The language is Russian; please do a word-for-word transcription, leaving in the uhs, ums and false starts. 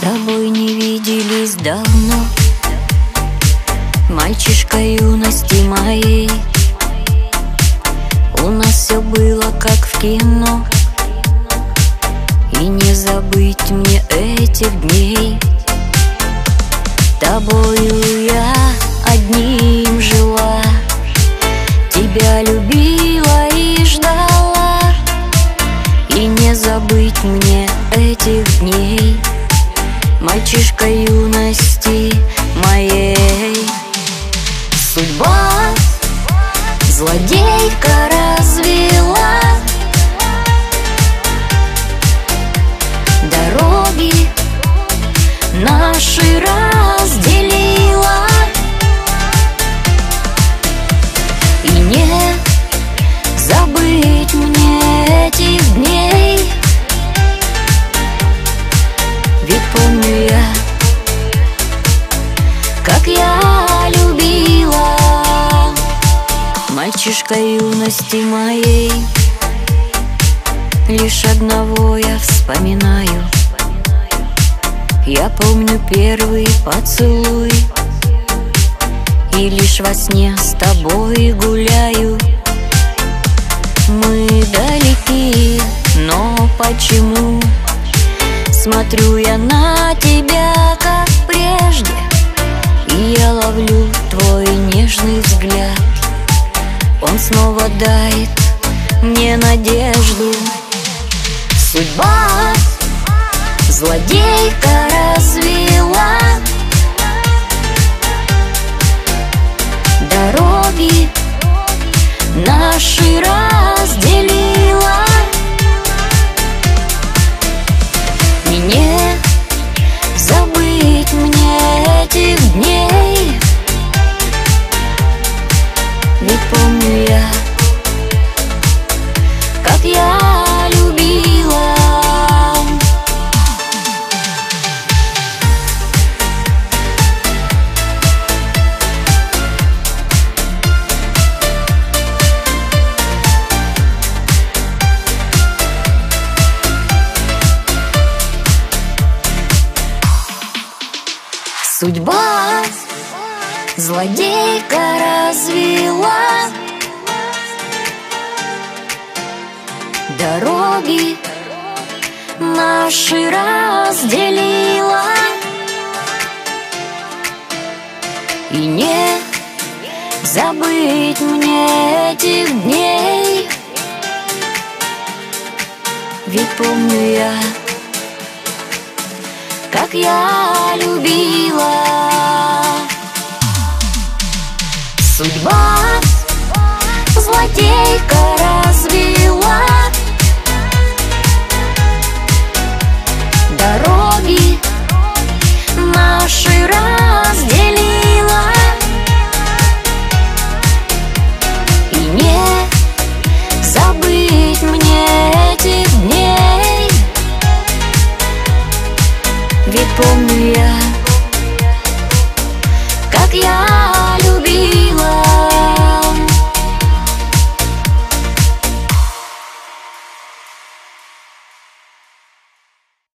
тобой не виделись давно, мальчишка юности моей. У нас все было как в кино, и не забыть мне этих дней. Тобою я одним жила, тебя любила и ждала, и не забыть мне этих дней, мальчишка юности моей. Судьба злодейка развела, дороги наши разделила, и не забыть мне этих дней. Ведь помню я, как я любила, мальчишка юности моей. Лишь одного я вспоминаю, я помню первый поцелуй, и лишь во сне с тобой гуляю. Мы далеки, но почему смотрю я на тебя, как прежде, и я ловлю твой нежный взгляд. Он снова дает мне надежду. Судьба злодейка развела, дороги наши разделила, и не забыть мне этих дней. Ведь помню я, как я любила. Судьба злодейка развела, дороги наши разделила, и не забыть мне этих дней. Ведь помню я, как я любила. Судьба злодейка развела, дороги наши разделила, и не забыть мне этих дней. Ведь помню я,